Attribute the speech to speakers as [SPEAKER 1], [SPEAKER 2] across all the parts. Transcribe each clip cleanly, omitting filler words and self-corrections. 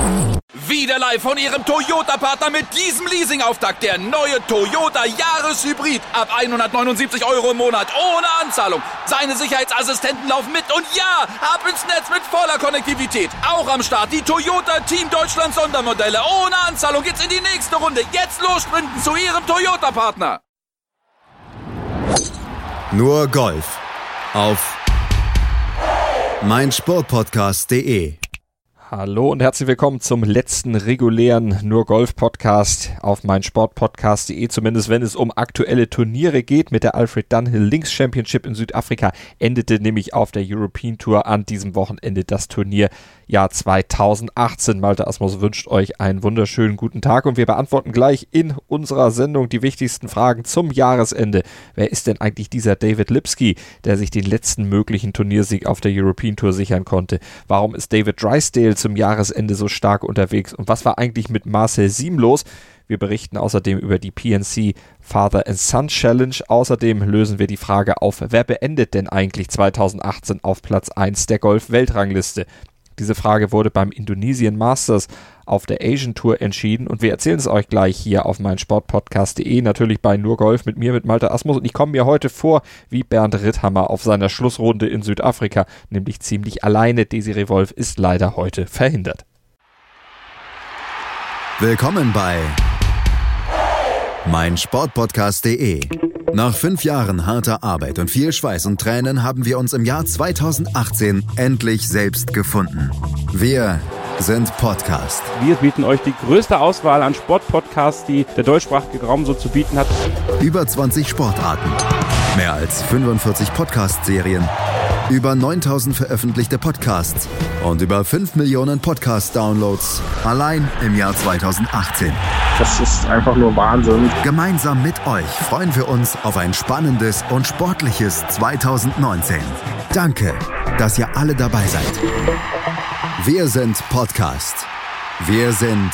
[SPEAKER 1] Wieder live von Ihrem Toyota-Partner mit diesem Leasing-Auftakt. Der neue Toyota Jahreshybrid. Ab 179 € im Monat. Ohne Anzahlung. Seine Sicherheitsassistenten laufen mit. Und ja, ab ins Netz mit voller Konnektivität. Auch am Start die Toyota Team Deutschland Sondermodelle. Ohne Anzahlung geht's in die nächste Runde. Jetzt los sprinten zu Ihrem Toyota-Partner.
[SPEAKER 2] Nur Golf auf meinsportpodcast.de.
[SPEAKER 3] Hallo und herzlich willkommen zum letzten regulären Nur-Golf-Podcast auf meinsportpodcast.de, zumindest wenn es um aktuelle Turniere geht. Mit der Alfred Dunhill Links Championship in Südafrika endete nämlich auf der European Tour an diesem Wochenende das Turnierjahr 2018. Malte Asmus wünscht euch einen wunderschönen guten Tag und wir beantworten gleich in unserer Sendung die wichtigsten Fragen zum Jahresende. Wer ist denn eigentlich dieser David Lipsky, der sich den letzten möglichen Turniersieg auf der European Tour sichern konnte? Warum ist David Drysdale zum Jahresende so stark unterwegs und was war eigentlich mit Marcel Siem los? Wir berichten außerdem über die PNC Father and Son Challenge. Außerdem lösen wir die Frage auf, wer beendet denn eigentlich 2018 auf Platz 1 der Golf-Weltrangliste? Diese Frage wurde beim Indonesian Masters auf der Asian Tour entschieden und wir erzählen es euch gleich hier auf meinsportpodcast.de, natürlich bei Nur Golf mit mir, mit Malte Asmus, und ich komme mir heute vor wie Bernd Ritthammer auf seiner Schlussrunde in Südafrika, nämlich ziemlich alleine. Desiree Wolf ist leider heute verhindert.
[SPEAKER 2] Willkommen bei meinsportpodcast.de. Nach 5 Jahren harter Arbeit und viel Schweiß und Tränen haben wir uns im Jahr 2018 endlich selbst gefunden. Wir sind Podcast.
[SPEAKER 4] Wir bieten euch die größte Auswahl an Sportpodcasts, die der deutschsprachige Raum so zu bieten hat.
[SPEAKER 2] Über 20 Sportarten, mehr als 45 Podcast-Serien, über 9000 veröffentlichte Podcasts und über 5 Millionen Podcast-Downloads allein im Jahr 2018.
[SPEAKER 4] Das ist einfach nur Wahnsinn.
[SPEAKER 2] Gemeinsam mit euch freuen wir uns auf ein spannendes und sportliches 2019. Danke, dass ihr alle dabei seid. Wir sind Podcast. Wir sind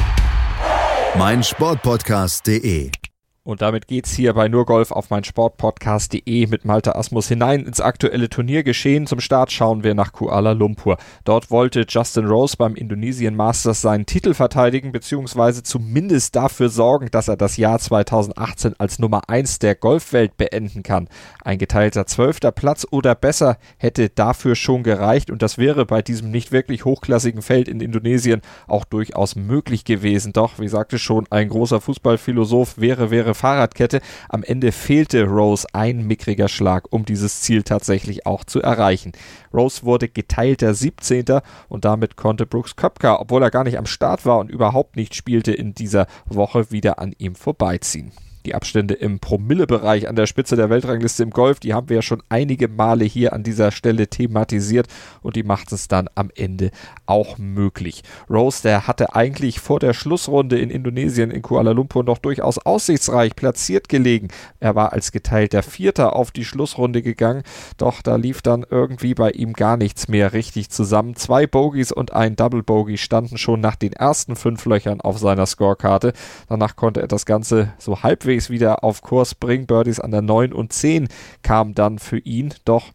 [SPEAKER 2] meinsportpodcast.de.
[SPEAKER 3] Und damit geht's hier bei Nur Golf auf meinsportpodcast.de mit Malte Asmus hinein ins aktuelle Turniergeschehen. Zum Start schauen wir nach Kuala Lumpur. Dort wollte Justin Rose beim Indonesian Masters seinen Titel verteidigen, beziehungsweise zumindest dafür sorgen, dass er das Jahr 2018 als Nummer 1 der Golfwelt beenden kann. Ein geteilter 12. Platz oder besser hätte dafür schon gereicht und das wäre bei diesem nicht wirklich hochklassigen Feld in Indonesien auch durchaus möglich gewesen. Doch, wie sagte schon ein großer Fußballphilosoph, wäre Fahrradkette. Am Ende fehlte Rose ein mickriger Schlag, um dieses Ziel tatsächlich auch zu erreichen. Rose wurde geteilter 17. und damit konnte Brooks Koepka, obwohl er gar nicht am Start war und überhaupt nicht spielte in dieser Woche, wieder an ihm vorbeiziehen. Die Abstände im Promillebereich an der Spitze der Weltrangliste im Golf, die haben wir ja schon einige Male hier an dieser Stelle thematisiert und die macht es dann am Ende auch möglich. Rose, der hatte eigentlich vor der Schlussrunde in Indonesien in Kuala Lumpur noch durchaus aussichtsreich platziert gelegen. Er war als geteilter 4. auf die Schlussrunde gegangen, doch da lief dann irgendwie bei ihm gar nichts mehr richtig zusammen. 2 Bogies und ein Double Bogey standen schon nach den ersten 5 Löchern auf seiner Scorekarte. Danach konnte er das Ganze so halbwegs wieder auf Kurs bringen. Birdies an der 9 und 10 kamen dann für ihn, doch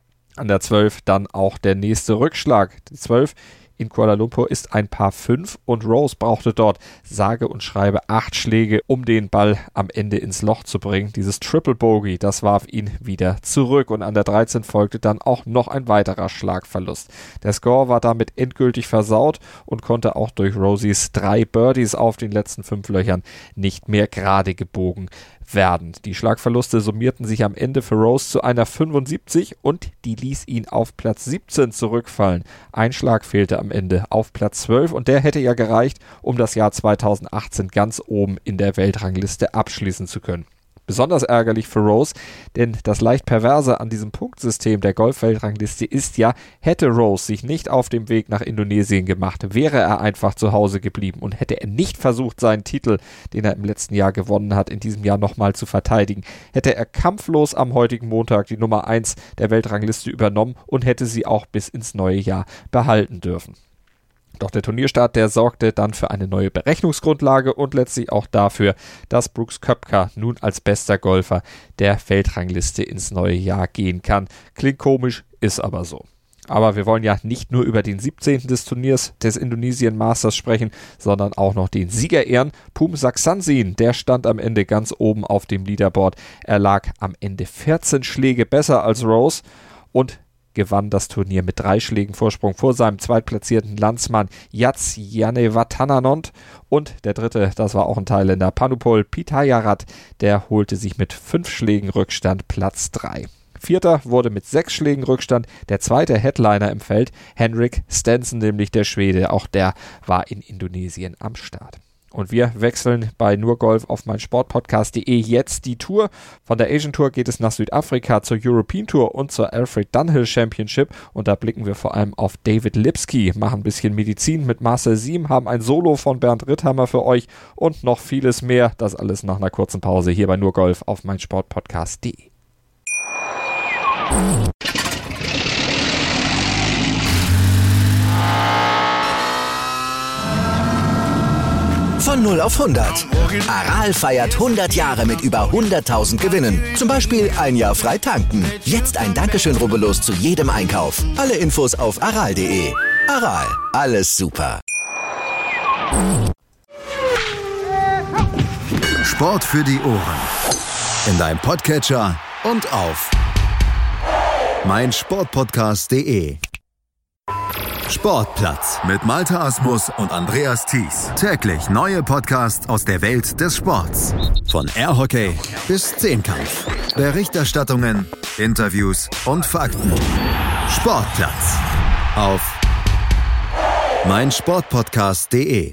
[SPEAKER 3] an der 12 dann auch der nächste Rückschlag. Die 12 in Kuala Lumpur ist ein Par 5 und Rose brauchte dort sage und schreibe 8 Schläge, um den Ball am Ende ins Loch zu bringen. Dieses Triple Bogey, das warf ihn wieder zurück und an der 13 folgte dann auch noch ein weiterer Schlagverlust. Der Score war damit endgültig versaut und konnte auch durch Rosies 3 Birdies auf den letzten 5 Löchern nicht mehr gerade gebogen werden. Die Schlagverluste summierten sich am Ende für Rose zu einer 75 und die ließ ihn auf Platz 17 zurückfallen. Ein Schlag fehlte am Ende auf Platz 12 und der hätte ja gereicht, um das Jahr 2018 ganz oben in der Weltrangliste abschließen zu können. Besonders ärgerlich für Rose, denn das leicht Perverse an diesem Punktsystem der Golf-Weltrangliste ist ja, hätte Rose sich nicht auf dem Weg nach Indonesien gemacht, wäre er einfach zu Hause geblieben und hätte er nicht versucht, seinen Titel, den er im letzten Jahr gewonnen hat, in diesem Jahr nochmal zu verteidigen, hätte er kampflos am heutigen Montag die Nummer 1 der Weltrangliste übernommen und hätte sie auch bis ins neue Jahr behalten dürfen. Doch der Turnierstart, der sorgte dann für eine neue Berechnungsgrundlage und letztlich auch dafür, dass Brooks Koepka nun als bester Golfer der Weltrangliste ins neue Jahr gehen kann. Klingt komisch, ist aber so. Aber wir wollen ja nicht nur über den 17. des Turniers des Indonesian Masters sprechen, sondern auch noch den Sieger ehren. Phum Saksansin, der stand am Ende ganz oben auf dem Leaderboard. Er lag am Ende 14 Schläge besser als Rose und gewann das Turnier mit 3 Schlägen Vorsprung vor seinem zweitplatzierten Landsmann Yats Yanevatananont. Und der dritte, das war auch ein Thailänder, Panupol Pithayarat, der holte sich mit 5 Schlägen Rückstand Platz 3. Vierter wurde mit 6 Schlägen Rückstand der zweite Headliner im Feld, Henrik Stenson, nämlich der Schwede. Auch der war in Indonesien am Start. Und wir wechseln bei NurGolf auf meinsportpodcast.de jetzt die Tour. Von der Asian Tour geht es nach Südafrika zur European Tour und zur Alfred Dunhill Championship. Und da blicken wir vor allem auf David Lipsky, machen ein bisschen Medizin mit Marcel Siem, haben ein Solo von Bernd Ritthammer für euch und noch vieles mehr. Das alles nach einer kurzen Pause hier bei NurGolf auf meinsportpodcast.de.
[SPEAKER 5] Von 0 auf 100. Aral feiert 100 Jahre mit über 100.000 Gewinnen. Zum Beispiel ein Jahr frei tanken. Jetzt ein Dankeschön, rubbellos zu jedem Einkauf. Alle Infos auf aral.de. Aral, alles super.
[SPEAKER 2] Sport für die Ohren. In deinem Podcatcher und auf meinsportpodcast.de. Sportplatz mit Malte Asmus und Andreas Thies. Täglich neue Podcasts aus der Welt des Sports. Von Airhockey bis Zehnkampf. Berichterstattungen, Interviews und Fakten. Sportplatz auf meinsportpodcast.de.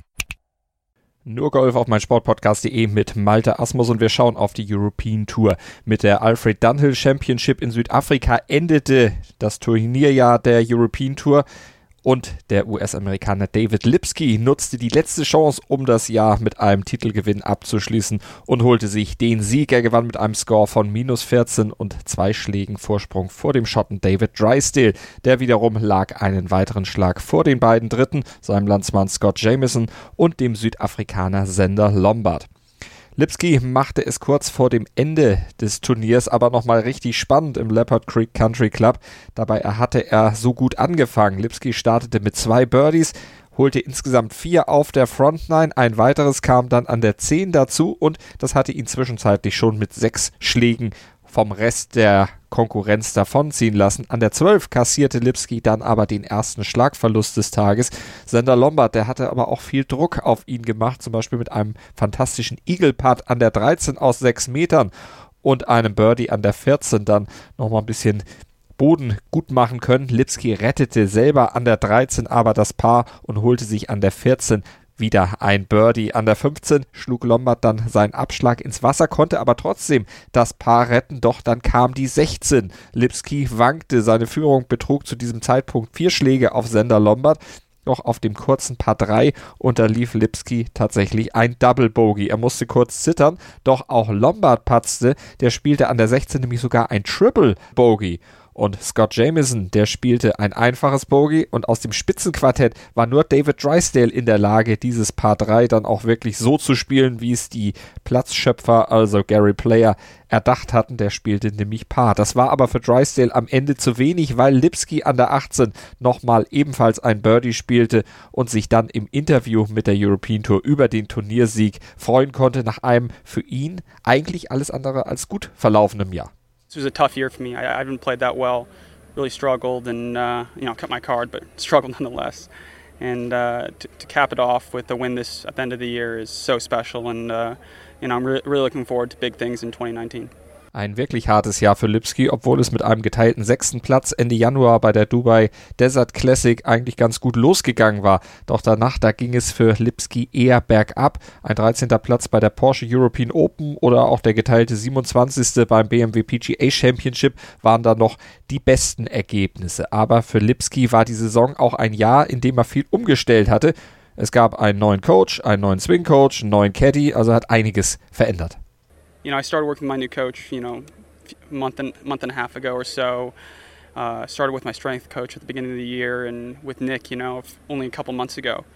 [SPEAKER 3] NurGolf auf meinsportpodcast.de mit Malte Asmus und wir schauen auf die European Tour. Mit der Alfred Dunhill Championship in Südafrika endete das Turnierjahr der European Tour. Und der US-Amerikaner David Lipsky nutzte die letzte Chance, um das Jahr mit einem Titelgewinn abzuschließen und holte sich den Sieg. Er gewann mit einem Score von -14 und 2 Schlägen Vorsprung vor dem Schotten David Drysdale. Der wiederum lag einen weiteren Schlag vor den beiden Dritten, seinem Landsmann Scott Jamieson und dem Südafrikaner Zander Lombard. Lipsky machte es kurz vor dem Ende des Turniers aber nochmal richtig spannend im Leopard Creek Country Club. Dabei hatte er so gut angefangen. Lipsky startete mit 2 Birdies, holte insgesamt 4 auf der Frontline. Ein weiteres kam dann an der 10 dazu und das hatte ihn zwischenzeitlich schon mit 6 Schlägen vom Rest der Konkurrenz davonziehen lassen. An der 12 kassierte Lipsky dann aber den ersten Schlagverlust des Tages. Zander Lombard, der hatte aber auch viel Druck auf ihn gemacht, zum Beispiel mit einem fantastischen Eagle-Putt an der 13 aus 6 Metern und einem Birdie an der 14 dann nochmal ein bisschen Boden gut machen können. Lipsky rettete selber an der 13 aber das Paar und holte sich an der 14 wieder ein Birdie. An der 15 schlug Lombard dann seinen Abschlag ins Wasser, konnte aber trotzdem das Paar retten, doch dann kam die 16. Lipsky wankte, seine Führung betrug zu diesem Zeitpunkt 4 Schläge auf Zander Lombard. Doch auf dem kurzen Par 3 unterlief Lipsky tatsächlich ein Double Bogey. Er musste kurz zittern, doch auch Lombard patzte, der spielte an der 16 nämlich sogar ein Triple Bogey. Und Scott Jamieson, der spielte ein einfaches Bogey und aus dem Spitzenquartett war nur David Drysdale in der Lage, dieses Par 3 dann auch wirklich so zu spielen, wie es die Platzschöpfer, also Gary Player, erdacht hatten. Der spielte nämlich Par. Das war aber für Drysdale am Ende zu wenig, weil Lipsky an der 18 nochmal ebenfalls ein Birdie spielte und sich dann im Interview mit der European Tour über den Turniersieg freuen konnte nach einem für ihn eigentlich alles andere als gut verlaufenden Jahr.
[SPEAKER 6] This was a tough year for me. I haven't played that well, really struggled and, cut my card, but struggled nonetheless. And to cap it off with a win this at the end of the year is so special and, I'm really looking forward to big things in 2019.
[SPEAKER 3] Ein wirklich hartes Jahr für Lipsky, obwohl es mit einem geteilten 6. Platz Ende Januar bei der Dubai Desert Classic eigentlich ganz gut losgegangen war. Doch danach, da ging es für Lipsky eher bergab. Ein 13. Platz bei der Porsche European Open oder auch der geteilte 27. beim BMW PGA Championship waren da noch die besten Ergebnisse. Aber für Lipsky war die Saison auch ein Jahr, in dem er viel umgestellt hatte. Es gab einen neuen Coach, einen neuen Swing Coach, einen neuen Caddy, also hat einiges verändert.
[SPEAKER 6] I started working with my new coach, a month and a half ago or so. Started with my strength coach at the beginning of the year and with Nick, only a couple months ago.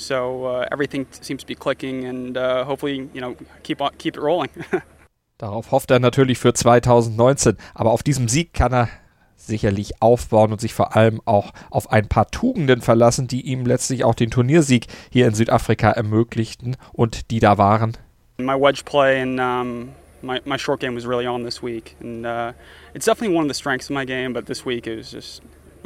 [SPEAKER 6] So everything seems to be clicking and hopefully, keep it rolling.
[SPEAKER 3] Darauf hofft er natürlich für 2019, aber auf diesem Sieg kann er sicherlich aufbauen und sich vor allem auch auf ein paar Tugenden verlassen, die ihm letztlich auch den Turniersieg hier in Südafrika ermöglichten und die da waren.
[SPEAKER 6] My wedge play and my short game was really on this week, and it's definitely one of the strengths of my game, but this week it was just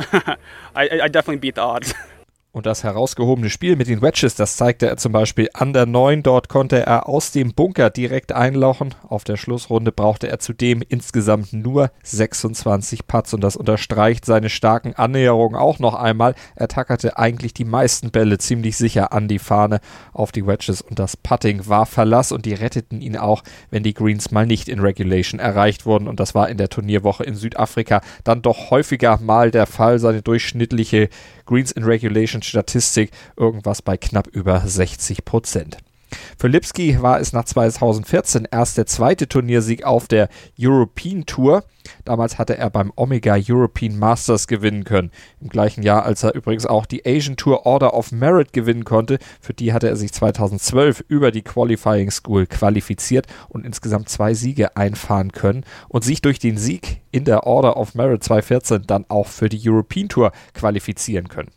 [SPEAKER 6] I definitely beat the odds.
[SPEAKER 3] Und das herausgehobene Spiel mit den Wedges, das zeigte er zum Beispiel an der 9. Dort konnte er aus dem Bunker direkt einlochen. Auf der Schlussrunde brauchte er zudem insgesamt nur 26 Putts und das unterstreicht seine starken Annäherungen auch noch einmal. Er tackerte eigentlich die meisten Bälle ziemlich sicher an die Fahne auf die Wedges und das Putting war Verlass und die retteten ihn auch, wenn die Greens mal nicht in Regulation erreicht wurden und das war in der Turnierwoche in Südafrika dann doch häufiger mal der Fall. Seine durchschnittliche Greens in Regulation Statistik irgendwas bei knapp über 60%. Für Lipsky war es nach 2014 erst der zweite Turniersieg auf der European Tour. Damals hatte er beim Omega European Masters gewinnen können. Im gleichen Jahr, als er übrigens auch die Asian Tour Order of Merit gewinnen konnte. Für die hatte er sich 2012 über die Qualifying School qualifiziert und insgesamt 2 Siege einfahren können und sich durch den Sieg in der Order of Merit 2014 dann auch für die European Tour qualifizieren können.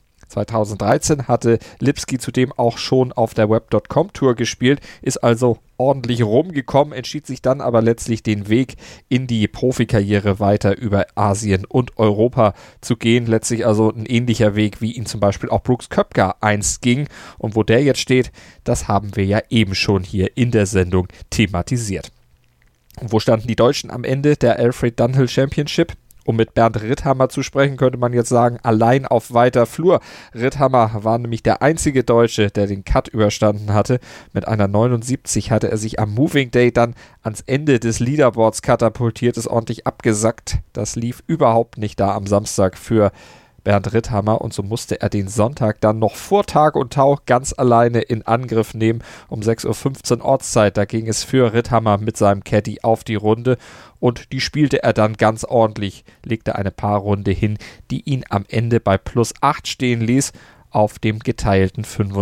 [SPEAKER 3] 2013 hatte Lipsky zudem auch schon auf der Web.com Tour gespielt, ist also ordentlich rumgekommen, entschied sich dann aber letztlich den Weg in die Profikarriere weiter über Asien und Europa zu gehen. Letztlich also ein ähnlicher Weg, wie ihn zum Beispiel auch Brooks Koepka einst ging. Und wo der jetzt steht, das haben wir ja eben schon hier in der Sendung thematisiert. Und wo standen die Deutschen am Ende der Alfred Dunhill Championship? Um mit Bernd Ritthammer zu sprechen, könnte man jetzt sagen, allein auf weiter Flur. Ritthammer war nämlich der einzige Deutsche, der den Cut überstanden hatte. Mit einer 79 hatte er sich am Moving Day dann ans Ende des Leaderboards katapultiert, ist ordentlich abgesackt. Das lief überhaupt nicht da am Samstag für Bernd Ritthammer und so musste er den Sonntag dann noch vor Tag und Tau ganz alleine in Angriff nehmen. Um 6:15 Uhr Ortszeit, da ging es für Ritthammer mit seinem Caddy auf die Runde und die spielte er dann ganz ordentlich, legte eine Paarrunde hin, die ihn am Ende bei +8 stehen ließ auf dem geteilten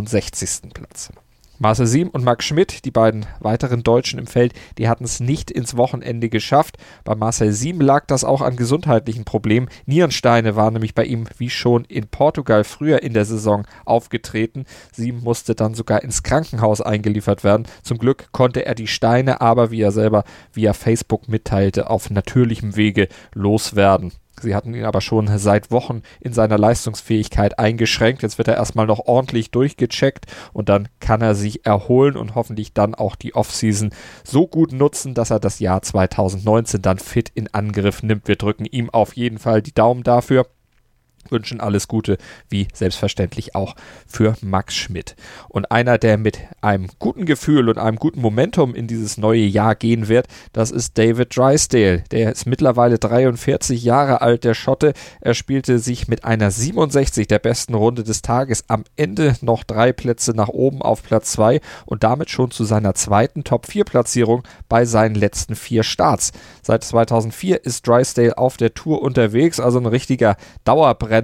[SPEAKER 3] 65. Platz. Marcel Siem und Max Schmidt, die beiden weiteren Deutschen im Feld, die hatten es nicht ins Wochenende geschafft. Bei Marcel Siem lag das auch an gesundheitlichen Problemen. Nierensteine waren nämlich bei ihm wie schon in Portugal früher in der Saison aufgetreten. Siem musste dann sogar ins Krankenhaus eingeliefert werden. Zum Glück konnte er die Steine aber, wie er selber via Facebook mitteilte, auf natürlichem Wege loswerden. Sie hatten ihn aber schon seit Wochen in seiner Leistungsfähigkeit eingeschränkt. Jetzt wird er erstmal noch ordentlich durchgecheckt und dann kann er sich erholen und hoffentlich dann auch die Offseason so gut nutzen, dass er das Jahr 2019 dann fit in Angriff nimmt. Wir drücken ihm auf jeden Fall die Daumen dafür. Wünschen alles Gute, wie selbstverständlich auch für Max Schmidt. Und einer, der mit einem guten Gefühl und einem guten Momentum in dieses neue Jahr gehen wird, das ist David Drysdale. Der ist mittlerweile 43 Jahre alt, der Schotte. Er spielte sich mit einer 67 der besten Runde des Tages am Ende noch 3 Plätze nach oben auf Platz 2 und damit schon zu seiner zweiten Top-4-Platzierung bei seinen letzten 4 Starts. Seit 2004 ist Drysdale auf der Tour unterwegs, also ein richtiger Dauerbrenner.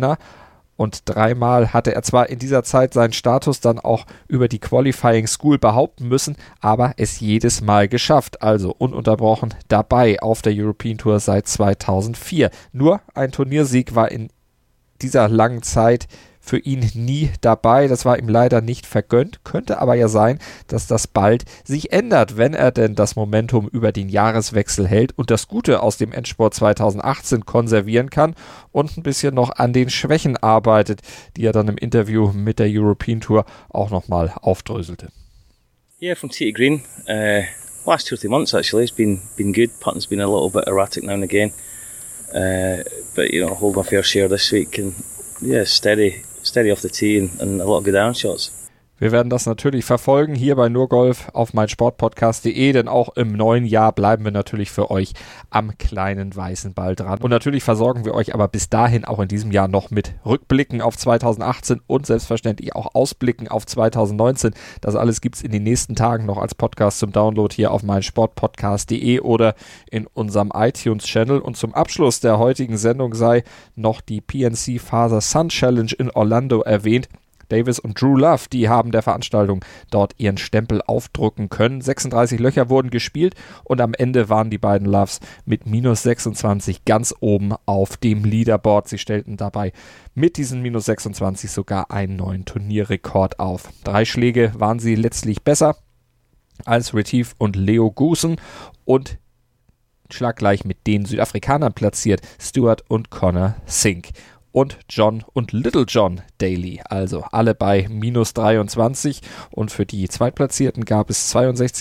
[SPEAKER 3] Und 3-mal hatte er zwar in dieser Zeit seinen Status dann auch über die Qualifying School behaupten müssen, aber es jedes Mal geschafft, also ununterbrochen dabei auf der European Tour seit 2004. Nur ein Turniersieg war in dieser langen Zeit für ihn nie dabei. Das war ihm leider nicht vergönnt. Könnte aber ja sein, dass das bald sich ändert, wenn er denn das Momentum über den Jahreswechsel hält und das Gute aus dem Endspurt 2018 konservieren kann und ein bisschen noch an den Schwächen arbeitet, die er dann im Interview mit der European Tour auch nochmal aufdröselte.
[SPEAKER 7] Yeah, from tee to green. Last 2 or 3 months actually, it's been good. Putting's been a little bit erratic now and again. But hold my fair share this week and yeah, steady off the tee and a lot of good iron shots.
[SPEAKER 3] Wir werden das natürlich verfolgen hier bei NurGolf auf meinsportpodcast.de, denn auch im neuen Jahr bleiben wir natürlich für euch am kleinen weißen Ball dran. Und natürlich versorgen wir euch aber bis dahin auch in diesem Jahr noch mit Rückblicken auf 2018 und selbstverständlich auch Ausblicken auf 2019. Das alles gibt es in den nächsten Tagen noch als Podcast zum Download hier auf meinsportpodcast.de oder in unserem iTunes-Channel. Und zum Abschluss der heutigen Sendung sei noch die PNC Father Son Challenge in Orlando erwähnt. Davis und Drew Love, die haben der Veranstaltung dort ihren Stempel aufdrücken können. 36 Löcher wurden gespielt und am Ende waren die beiden Loves mit minus 26 ganz oben auf dem Leaderboard. Sie stellten dabei mit diesen minus 26 sogar einen neuen Turnierrekord auf. 3 Schläge waren sie letztlich besser als Retief und Leo Goosen und schlaggleich mit den Südafrikanern platziert Stewart und Connor Sink. Und John und Little John Daly, also alle bei minus 23. Und für die Zweitplatzierten gab es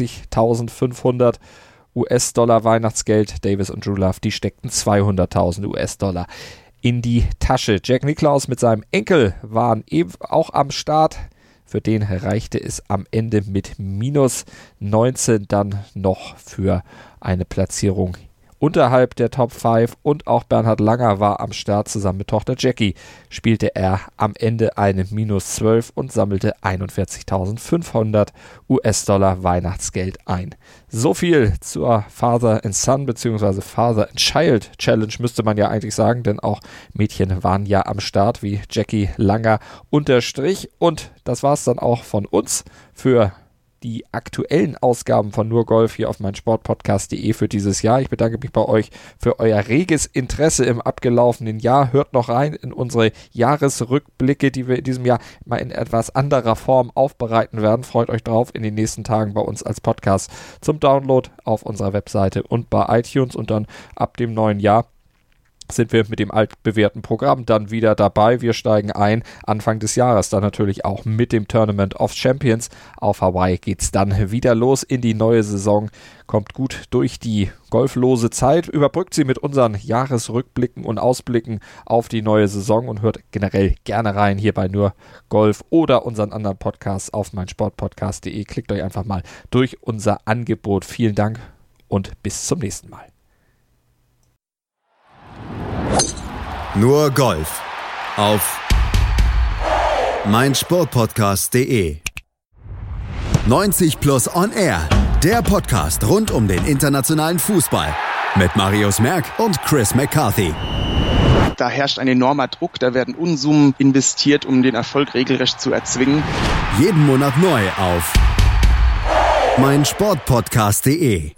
[SPEAKER 3] 62.500 US-Dollar Weihnachtsgeld. Davis und Drew Love, die steckten 200.000 US-Dollar in die Tasche. Jack Nicklaus mit seinem Enkel waren eben auch am Start. Für den reichte es am Ende mit minus 19 dann noch für eine Platzierung unterhalb der Top 5 und auch Bernhard Langer war am Start. Zusammen mit Tochter Jackie spielte er am Ende eine minus 12 und sammelte 41.500 US-Dollar Weihnachtsgeld ein. So viel zur Father and Son bzw. Father and Child Challenge müsste man ja eigentlich sagen, denn auch Mädchen waren ja am Start, wie Jackie Langer unterstrich. Und das war es dann auch von uns für die aktuellen Ausgaben von Nur Golf hier auf meinsportpodcast.de für dieses Jahr. Ich bedanke mich bei euch für euer reges Interesse im abgelaufenen Jahr. Hört noch rein in unsere Jahresrückblicke, die wir in diesem Jahr mal in etwas anderer Form aufbereiten werden. Freut euch drauf in den nächsten Tagen bei uns als Podcast zum Download auf unserer Webseite und bei iTunes. Und dann ab dem neuen Jahr sind wir mit dem altbewährten Programm dann wieder dabei. Wir steigen ein Anfang des Jahres, dann natürlich auch mit dem Tournament of Champions. Auf Hawaii geht's dann wieder los in die neue Saison. Kommt gut durch die golflose Zeit, überbrückt sie mit unseren Jahresrückblicken und Ausblicken auf die neue Saison und hört generell gerne rein hier bei Nur Golf oder unseren anderen Podcasts auf meinsportpodcast.de. Klickt euch einfach mal durch unser Angebot. Vielen Dank und bis zum nächsten Mal.
[SPEAKER 2] Nur Golf auf meinsportpodcast.de. 90 Plus On Air, der Podcast rund um den internationalen Fußball mit Marius Merck und Chris McCarthy.
[SPEAKER 8] Da herrscht ein enormer Druck, da werden Unsummen investiert, um den Erfolg regelrecht zu erzwingen.
[SPEAKER 2] Jeden Monat neu auf meinsportpodcast.de.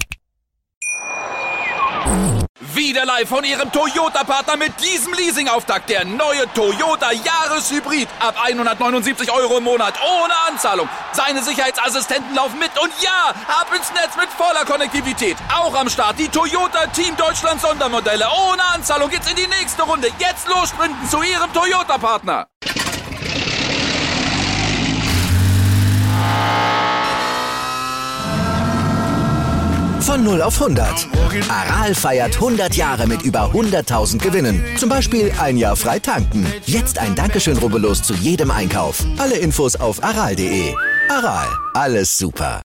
[SPEAKER 1] Wieder live von Ihrem Toyota-Partner mit diesem Leasing-Auftakt. Der neue Toyota Jahreshybrid. Ab 179 € im Monat. Ohne Anzahlung. Seine Sicherheitsassistenten laufen mit. Und ja, ab ins Netz mit voller Konnektivität. Auch am Start die Toyota Team Deutschland Sondermodelle. Ohne Anzahlung geht's in die nächste Runde. Jetzt los sprinten zu Ihrem Toyota-Partner.
[SPEAKER 5] Von 0 auf 100. Aral feiert 100 Jahre mit über 100.000 Gewinnen. Zum Beispiel ein Jahr frei tanken. Jetzt ein Dankeschön, rubbellos zu jedem Einkauf. Alle Infos auf aral.de. Aral, alles super.